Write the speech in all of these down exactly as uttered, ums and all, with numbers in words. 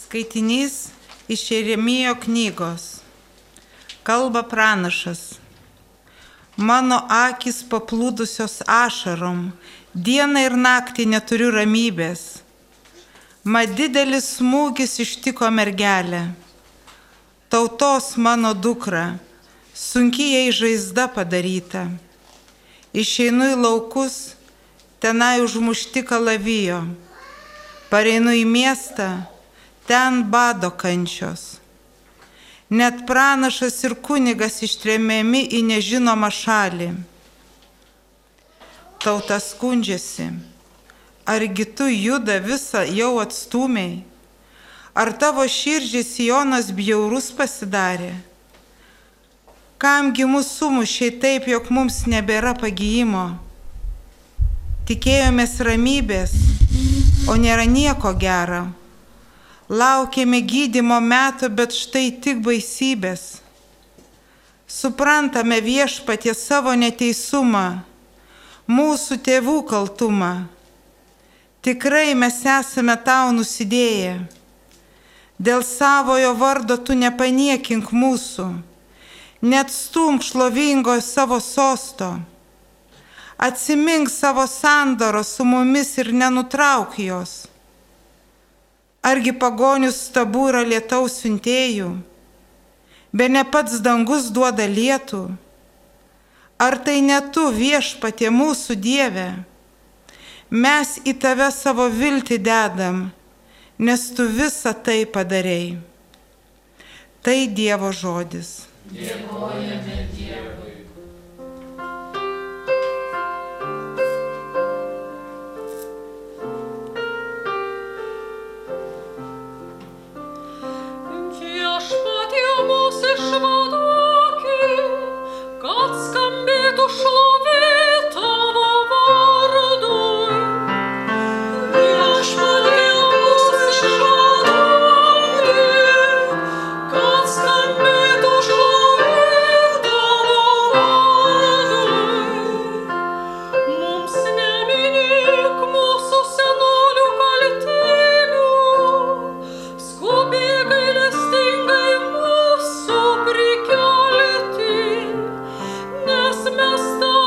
Skaitinys iš Jeremijo knygos. Kalba pranašas. Mano akys paplūdusios ašarom, dieną ir naktį neturiu ramybės. Mat didelis smūgis ištiko mergelę, tautos mano dukra, sunki jai žaizda padaryta. Išeinu į laukus, tenai užmušti kalavijo. Pareinu į miestą, ten bado kančios. Net pranašas ir kunigas ištremiami į nežinomą šalį. Tauta skundžiasi, argi tu Judą visą jau atstūmei? Ar tavo širdžiai Sionas bjaurus pasidarė? Kamgi mus sumušiai taip, jog mums nebėra pagijimo? Tikėjomės ramybės, o nėra nieko gero. Laukėme gydymo metų, bet štai tik baisybės. Suprantame Viešpatie savo neteisumą, mūsų tėvų kaltumą. Tikrai mes esame tau nusidėję. Dėl savojo vardo tu nepaniekink mūsų, neatstumk šlovingo savo sosto. Atsimink savo sandoros su mumis ir nenutrauk jos. Argi pagonių stabų yra lietaus siuntėjų, be ne pats dangus duoda lietų? Ar tai ne tu, Viešpatie mūsų Dieve? Mes į tave savo viltį dedam, nes tu visą tai padarei. Tai Dievo žodis. Dėkojame Dievui. Kad skambėtų šlovė tavo vardui. Viešpatie mus išvaduok, kad skambėtų šlovė tavo vardui. Mums neminėk mūsų senolių kaltybių, skubiai gailestingai mūsų prikelti. Mes tau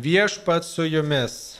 Viešpats su jumis.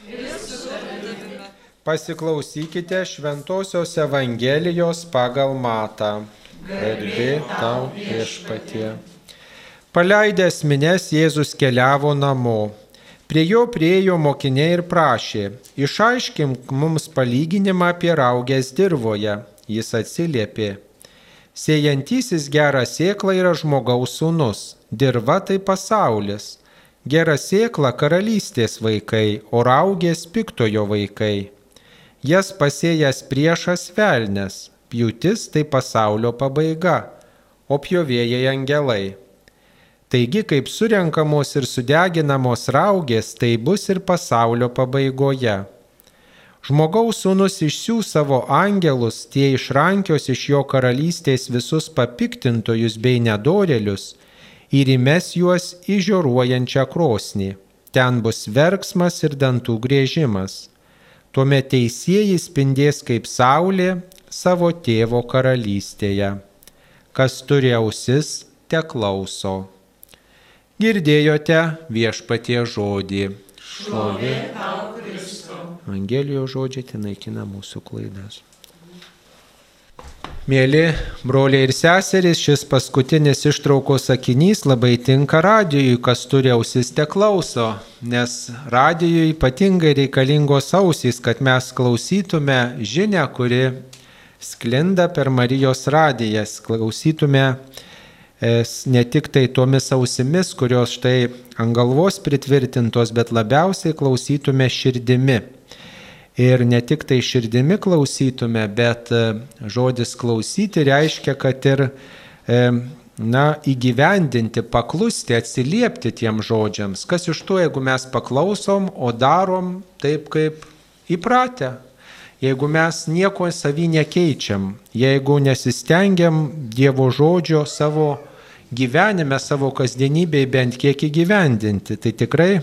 Pasiklausykite Šventosios Evangelijos pagal Matą. Garbė tau, Viešpatie. Paleidęs minias, Jėzus keliavo namo. Prie jo priėjo mokiniai ir prašė: išaiškink mums palyginimą apie raugės dirvoje. Jis atsiliepė: sėjantysis gerą sėklą yra žmogaus sūnus, dirva tai pasaulis. Gera sėkla karalystės vaikai, o raugės piktojo vaikai. Jas pasėjęs priešas velnias, pjūtis tai pasaulio pabaiga, o pjovėjai angelai. Taigi, kaip surenkamos ir sudeginamos raugės, tai bus ir pasaulio pabaigoje. Žmogaus sūnus išsiųs savo angelus, tie išrankios iš jo karalystės visus papiktintojus bei nedorėlius ir įmes juos į žioruojančią krosnį. Ten bus verksmas ir dantų griežimas. Tuomet teisieji spindės kaip saulė savo tėvo karalystėje. Kas turi ausis, te klauso. Girdėjote Viešpatie žodį. Šlovė tau, Kristau. Evangelijos žodžiai tai naikina mūsų klaidas. Mėly broliai ir seserys, šis paskutinis ištraukos sakinys labai tinka radijui, kas turi ausis te klauso, nes radijui ypatingai reikalingos ausys, kad mes klausytume žinią, kuri sklinda per Marijos radijas, klausytume ne tik tai tomis ausimis, kurios štai ant galvos pritvirtintos, bet labiausiai klausytume širdimi. Ir ne tik tai širdimi klausytume, bet žodis klausyti reiškia, kad ir na, įgyvendinti, paklusti, atsiliepti tiem žodžiams. Kas iš to, jeigu mes paklausom, o darom taip, kaip įpratę. Jeigu mes nieko savy nekeičiam, jeigu nesistengiam Dievo žodžio savo gyvenime, savo kasdienybėje bent kiek įgyvendinti, tai tikrai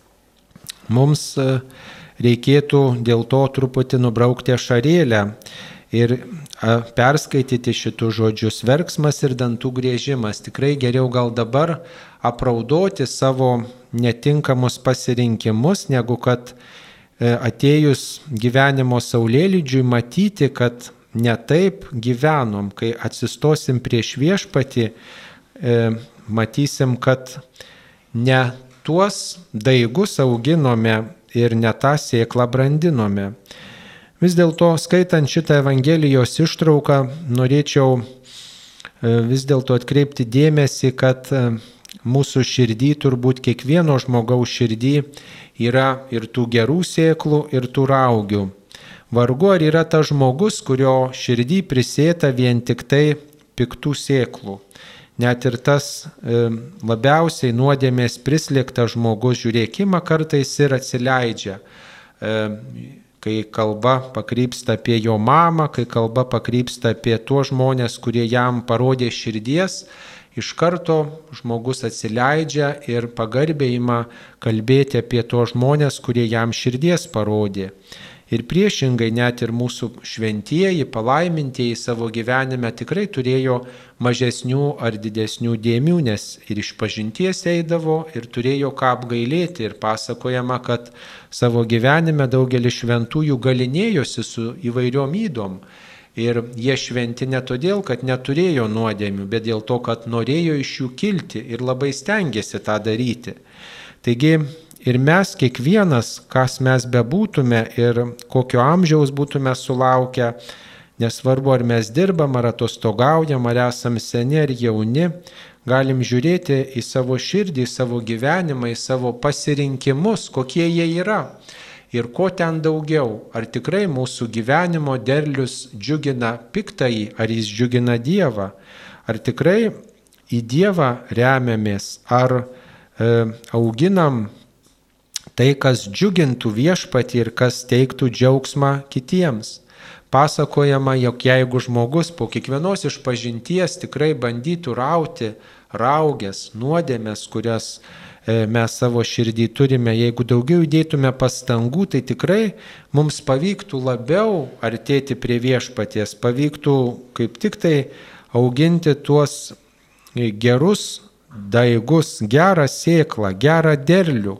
mums reikėtų dėl to truputį nubraukti ašarėlę ir perskaityti šitų žodžius: verksmas ir dantų griežimas. Tikrai geriau gal dabar apraudoti savo netinkamus pasirinkimus, negu kad atėjus gyvenimo saulėlydžiui matyti, kad ne taip gyvenom. Kai atsistosim prieš Viešpatį, matysim, kad ne tuos daigus auginome ir ne tą sėklą brandinome. Vis dėlto, skaitant šitą Evangelijos ištrauką, norėčiau vis dėlto atkreipti dėmesį, kad mūsų širdį, turbūt kiekvieno žmogaus širdį, yra ir tų gerų sėklų, ir tų raugių. Vargu ar yra tas žmogus, kurio širdį prisėta vien tik tai piktų sėklų. Net ir tas e, labiausiai nuodėmės prislėgtas žmogus, žiūrėkimą kartais ir atsileidžia. E, kai kalba pakrypsta apie jo mamą, kai kalba pakrypsta apie tuos žmonės, kurie jam parodė širdies, iš karto žmogus atsileidžia ir pagarbiai ima kalbėti apie tuos žmonės, kurie jam širdies parodė. Ir priešingai, net ir mūsų šventieji, palaimintieji savo gyvenime tikrai turėjo mažesnių ar didesnių dėmių, nes ir išpažinties eidavo ir turėjo ką apgailėti. Ir pasakojama, kad savo gyvenime daugelis šventųjų galinėjosi su įvairiom ydom. Ir jie šventi ne todėl, kad neturėjo nuodėmių, bet dėl to, kad norėjo iš jų kilti ir labai stengėsi tą daryti. Taigi, ir mes kiekvienas, kas mes bebūtume ir kokio amžiaus būtume sulaukę, nesvarbu ar mes dirbam, ar atostogaujam, ar esam seni ar jauni, galim žiūrėti į savo širdį, į savo gyvenimą, į savo pasirinkimus, kokie jie yra ir ko ten daugiau. Ar tikrai mūsų gyvenimo derlius džiugina piktąjį, ar jis džiugina Dievą, ar tikrai į Dievą remiamės, ar e, auginam tai, kas džiugintų Viešpatį ir kas teiktų džiaugsmą kitiems. Pasakojama, jog jeigu žmogus po kiekvienos išpažinties tikrai bandytų rauti raugės, nuodėmės, kurias mes savo širdį turime, jeigu daugiau įdėtume pastangų, tai tikrai mums pavyktų labiau artėti prie Viešpaties, pavyktų kaip tik tai auginti tuos gerus daigus, gerą sėklą, gerą derlių,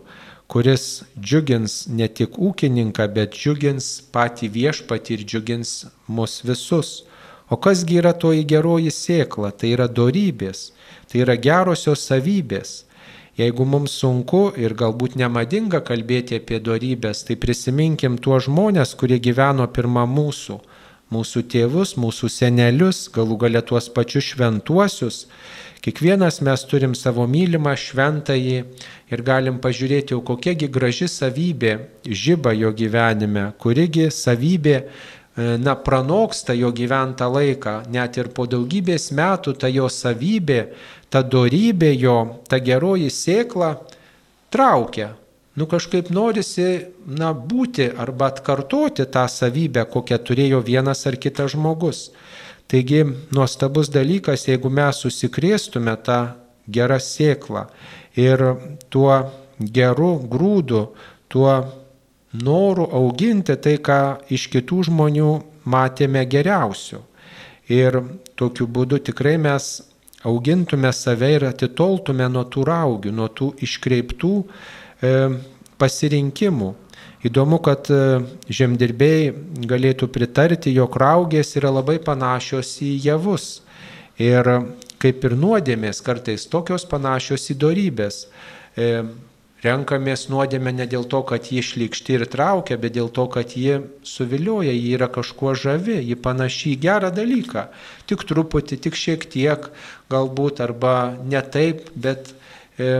kuris džiugins ne tik ūkininką, bet džiugins patį viešpatį ir džiugins mus visus. O kasgi yra toji geroji sėkla? Tai yra dorybės, tai yra gerosios savybės. Jeigu mums sunku ir galbūt nemadinga kalbėti apie dorybės, tai prisiminkim tuos žmonės, kurie gyveno pirmą mūsų, mūsų tėvus, mūsų senelius, galų gale tuos pačius šventuosius. Kiekvienas mes turim savo mylimą šventąjį ir galim pažiūrėti, jau kokiagi graži savybė žiba jo gyvenime, kurigi savybė na, pranoksta jo gyventą laiką, net ir po daugybės metų ta jo savybė, ta dorybė jo, ta geroji sėkla traukia. Nu kažkaip norisi, na, būti arba atkartoti tą savybę, kokią turėjo vienas ar kitas žmogus. Taigi, nuostabus dalykas, jeigu mes susikrėstume tą gerą sėklą ir tuo geru grūdu, tuo noru auginti tai, ką iš kitų žmonių matėme geriausių. Ir tokiu būdu tikrai mes augintume save ir atitoltume nuo tų raugių, nuo tų iškreiptų e, pasirinkimų. Įdomu, kad e, žemdirbiai galėtų pritarti, jog raugės yra labai panašios į javus. Ir kaip ir nuodėmės, kartais tokios panašios į dorybės. E, Renkamės nuodėmę ne dėl to, kad ji šlykšti ir traukia, bet dėl to, kad ji suvilioja, ji yra kažkuo žavi, ji panaši į gerą dalyką. Tik truputį, tik šiek tiek, galbūt, arba ne taip, bet e,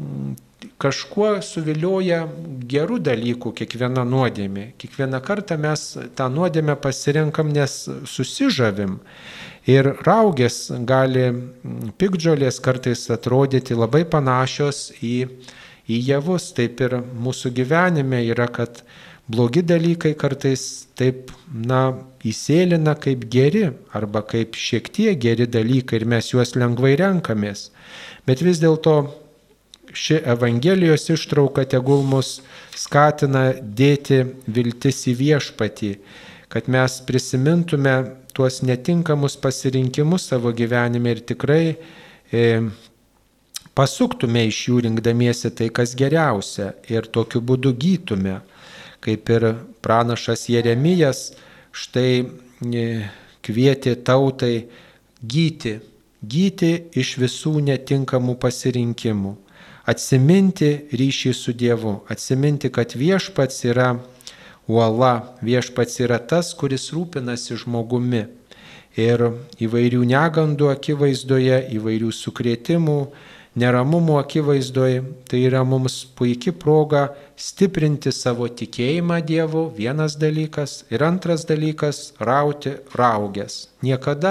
kažkuo suvilioja gerų dalykų kiekviena nuodėmė. Kiekvieną kartą mes tą nuodėmę pasirenkam, nes susižavim. Ir raugės gali, piktžolės kartais atrodyti labai panašios į į javus. Taip ir mūsų gyvenime yra, kad blogi dalykai kartais taip, na, įsėlina kaip geri arba kaip šiek tiek geri dalykai ir mes juos lengvai renkamės. Bet vis dėlto ši Evangelijos ištrauka tegul mus skatina dėti viltis į viešpatį, kad mes prisimintume tuos netinkamus pasirinkimus savo gyvenime ir tikrai e, pasuktume iš jų rinkdamiesi tai, kas geriausia ir tokiu būdu gytume. Kaip ir pranašas Jeremijas štai kvietė tautai gyti, gyti iš visų netinkamų pasirinkimų, atsiminti ryšį su Dievu, atsiminti, kad viešpats yra uola, viešpats yra tas, kuris rūpinasi žmogumi. Ir įvairių negandų akivaizdoje, įvairių sukrėtimų, neramumų akivaizdoje, tai yra mums puikia proga stiprinti savo tikėjimą Dievu, vienas dalykas, ir antras dalykas - rauti raugės. Niekada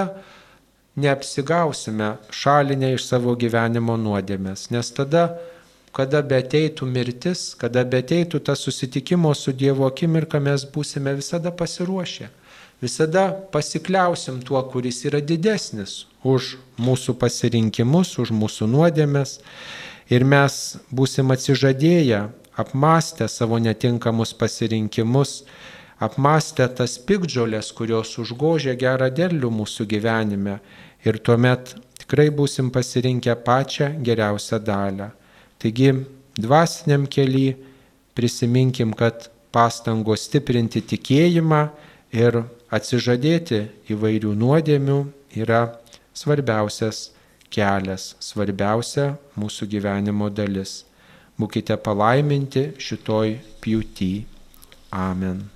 neapsigausime šalinę iš savo gyvenimo nuodėmės, nes tada, kada beateitų mirtis, kada beateitų tas susitikimo su Dievo akimirka, mes būsime visada pasiruošę. Visada pasikliausim tuo, kuris yra didesnis už mūsų pasirinkimus, už mūsų nuodėmes. Ir mes būsim atsižadėję, apmastę savo netinkamus pasirinkimus, apmastę tas piktžolės, kurios užgožia gerą derlių mūsų gyvenime. Ir tuomet tikrai būsim pasirinkę pačią geriausią dalę. Taigi, dvasiniam kely prisiminkim, kad pastangos stiprinti tikėjimą ir atsižadėti įvairių nuodėmių yra svarbiausias kelias, svarbiausia mūsų gyvenimo dalis. Būkite palaiminti šitoj pjūty. Amen.